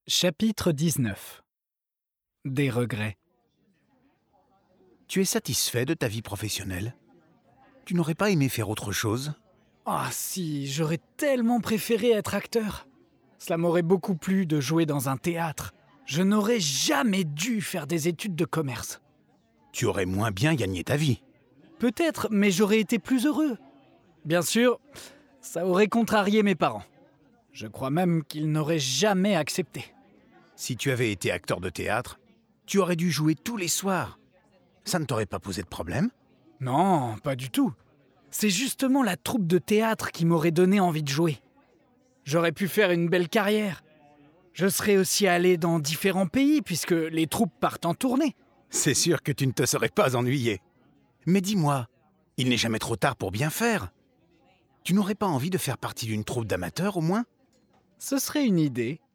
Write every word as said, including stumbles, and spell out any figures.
Chapitre dix-neuf. Des regrets. Tu es satisfait de ta vie professionnelle? Tu n'aurais pas aimé faire autre chose? Ah si, j'aurais tellement préféré être acteur. Cela m'aurait beaucoup plu de jouer dans un théâtre. Je n'aurais jamais dû faire des études de commerce. Tu aurais moins bien gagné ta vie. Peut-être, mais j'aurais été plus heureux. Bien sûr, ça aurait contrarié mes parents. Je crois même qu'ils n'auraient jamais accepté. Si tu avais été acteur de théâtre, tu aurais dû jouer tous les soirs. Ça ne t'aurait pas posé de problème? Non, pas du tout. C'est justement la troupe de théâtre qui m'aurait donné envie de jouer. J'aurais pu faire une belle carrière. Je serais aussi allé dans différents pays puisque les troupes partent en tournée. C'est sûr que tu ne te serais pas ennuyé. Mais dis-moi, il n'est jamais trop tard pour bien faire. Tu n'aurais pas envie de faire partie d'une troupe d'amateurs au moins? Ce serait une idée.